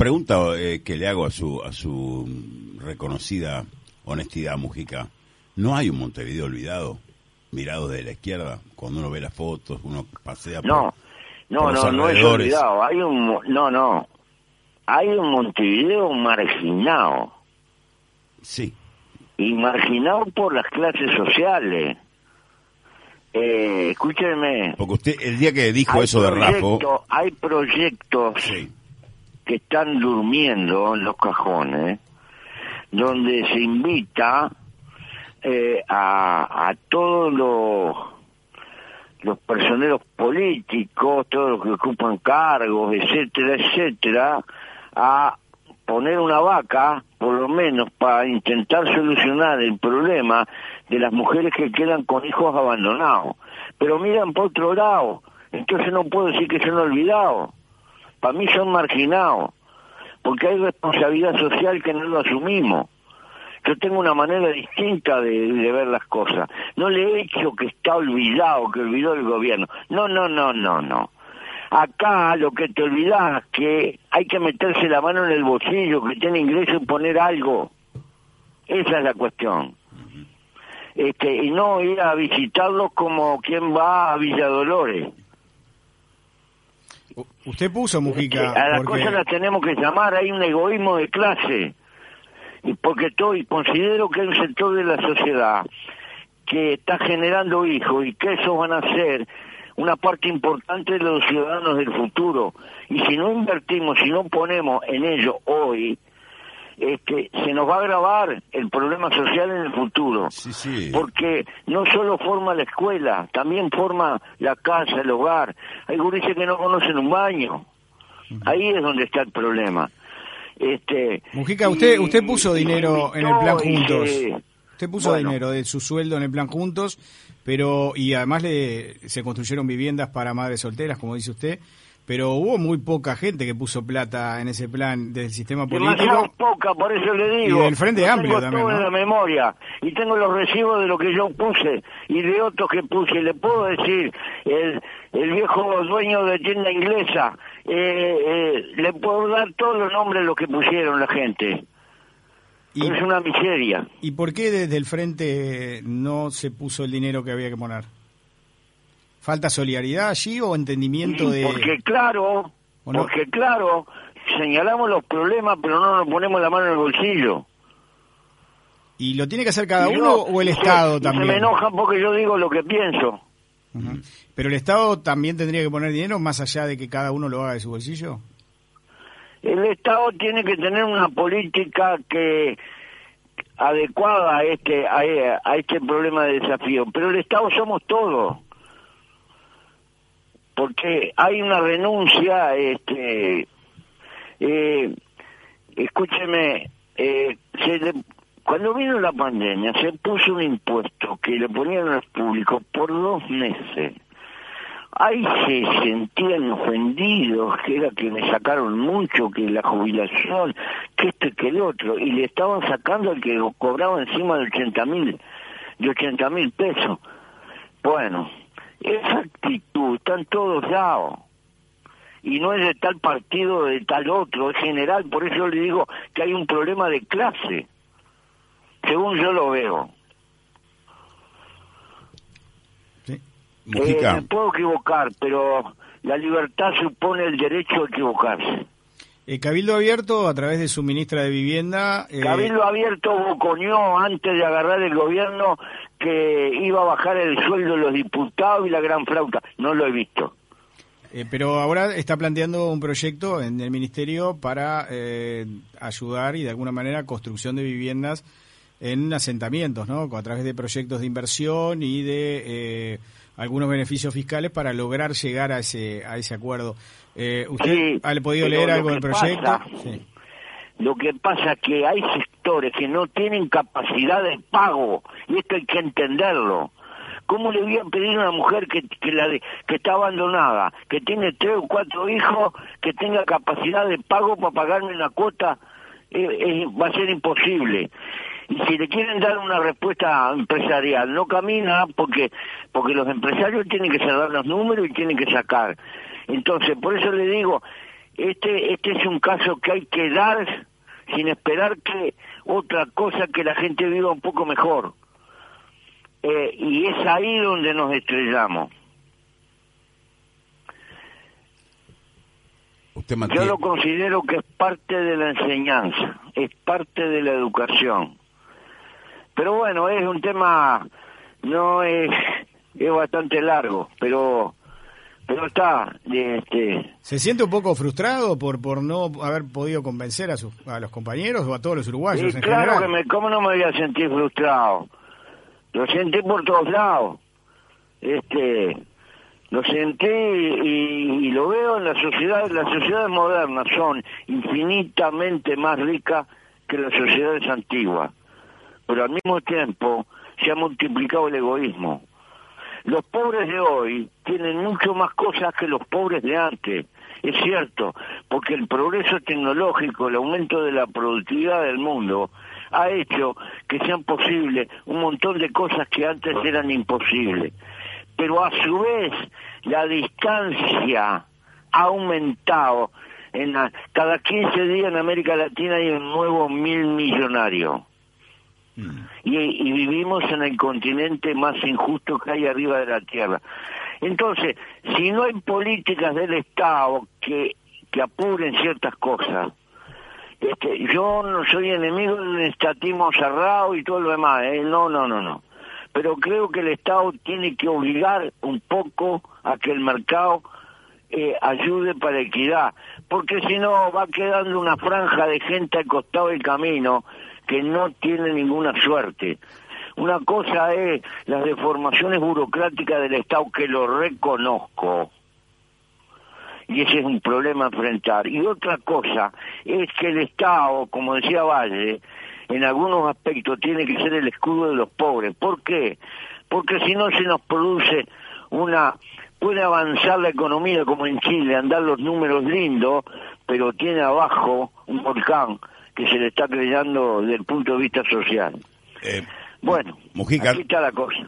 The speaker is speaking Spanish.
pregunta que le hago a su reconocida honestidad, Mujica. ¿No hay un Montevideo olvidado, mirado de la izquierda? Cuando uno ve las fotos, uno pasea por los no es alrededores. olvidado. Hay un Montevideo marginado. Sí. Y marginado por las clases sociales. Escúcheme. Porque usted, el día que dijo eso de Raffo... Hay proyectos que están durmiendo en los cajones, donde se invita a todos los personeros políticos, todos los que ocupan cargos, etcétera, a poner una vaca, por lo menos, para intentar solucionar el problema de las mujeres que quedan con hijos abandonados. Pero miran por otro lado, entonces no puedo decir que son olvidados. Para mí son marginados, porque hay responsabilidad social que no lo asumimos. Yo tengo una manera distinta de ver las cosas. No le he dicho que está olvidado, que olvidó el gobierno. No. Acá lo que te olvidás es que hay que meterse la mano en el bolsillo, que tiene ingreso y poner algo. Esa es la cuestión. Y no ir a visitarlos como quien va a Villa Dolores. Usted puso, Mujica... a las cosas las tenemos que llamar, hay un egoísmo de clase. Y porque considero que hay un sector de la sociedad que está generando hijos y que esos van a ser una parte importante de los ciudadanos del futuro. Y si no invertimos, si no ponemos en ello hoy, se nos va a agravar el problema social en el futuro. Sí. Porque no solo forma la escuela, también forma la casa, el hogar. Hay gurises que no conocen un baño. Ahí es donde está el problema. Mujica, usted puso dinero en el plan Juntos. Usted puso dinero de su sueldo en el plan Juntos, y además se construyeron viviendas para madres solteras, como dice usted, pero hubo muy poca gente que puso plata en ese plan del sistema político. Demasiado poca, por eso le digo. Y del Frente Amplio tengo también, todo en la memoria, y tengo los recibos de lo que yo puse, y de otros que puse. Le puedo decir, el viejo dueño de tienda inglesa, le puedo dar todos los nombres de los que pusieron la gente. Es una miseria. ¿Y por qué desde el Frente no se puso el dinero que había que poner? ¿Falta solidaridad allí o entendimiento de...? Porque claro, señalamos los problemas, pero no nos ponemos la mano en el bolsillo. ¿Y lo tiene que hacer cada uno o el Estado también? Se me enojan porque yo digo lo que pienso. Uh-huh. ¿Pero el Estado también tendría que poner dinero más allá de que cada uno lo haga de su bolsillo? El Estado tiene que tener una política adecuada a este problema de desafío, pero el Estado somos todos, porque hay una renuncia. Escúcheme, cuando vino la pandemia se puso un impuesto que le ponían a los públicos por 2 meses. Ahí se sentían ofendidos, que era que me sacaron mucho, que la jubilación, que esto y que el otro, y le estaban sacando al que cobraba encima de 80.000 pesos. Bueno, esa actitud está en todos lados, y no es de tal partido o de tal otro, es general. Por eso le digo que hay un problema de clase, según yo lo veo. Me puedo equivocar, pero la libertad supone el derecho a equivocarse. Cabildo Abierto, a través de su ministra de Vivienda... Cabildo Abierto boconeó antes de agarrar el gobierno que iba a bajar el sueldo de los diputados y la gran flauta. No lo he visto. Pero ahora está planteando un proyecto en el ministerio para ayudar y de alguna manera construcción de viviendas en asentamientos, ¿no? A través de proyectos de inversión y de algunos beneficios fiscales para lograr llegar a ese acuerdo. ¿Usted ha podido leer algo del proyecto? Sí. Lo que pasa es que hay sectores que no tienen capacidad de pago, y esto hay que entenderlo. ¿Cómo le voy a pedir a una mujer que está abandonada, que tiene 3 o 4 hijos, que tenga capacidad de pago para pagarme una cuota? Va a ser imposible. Y si le quieren dar una respuesta empresarial, no camina porque los empresarios tienen que cerrar los números y tienen que sacar. Entonces, por eso le digo, este es un caso que hay que dar sin esperar que otra cosa que la gente viva un poco mejor. Y es ahí donde nos estrellamos. Yo lo considero que es parte de la enseñanza, es parte de la educación. Pero bueno, es un tema, no es bastante largo, pero está. ¿Se siente un poco frustrado por no haber podido convencer a los compañeros o a todos los uruguayos en claro general? ¿Cómo no me voy a sentir frustrado? Lo sentí por todos lados. Lo sentí y lo veo en la sociedad. Las sociedades modernas son infinitamente más ricas que las sociedades antiguas, pero al mismo tiempo se ha multiplicado el egoísmo. Los pobres de hoy tienen mucho más cosas que los pobres de antes, es cierto, porque el progreso tecnológico, el aumento de la productividad del mundo, ha hecho que sean posibles un montón de cosas que antes eran imposibles. Pero a su vez, la distancia ha aumentado. Cada 15 días en América Latina hay un nuevo 1.000 millonario. Y vivimos en el continente más injusto que hay arriba de la Tierra. Entonces, si no hay políticas del Estado que apuren ciertas cosas, yo no soy enemigo del estatismo cerrado y todo lo demás, no. Pero creo que el Estado tiene que obligar un poco a que el mercado ayude para equidad, porque si no va quedando una franja de gente al costado del camino que no tiene ninguna suerte. Una cosa es las deformaciones burocráticas del Estado, que lo reconozco, y ese es un problema a enfrentar. Y otra cosa es que el Estado, como decía Valle, en algunos aspectos tiene que ser el escudo de los pobres. ¿Por qué? Porque si no se nos produce puede avanzar la economía como en Chile, andar los números lindos, pero tiene abajo un volcán que se le está creando desde el punto de vista social. Bueno, Mujica, aquí está la cosa.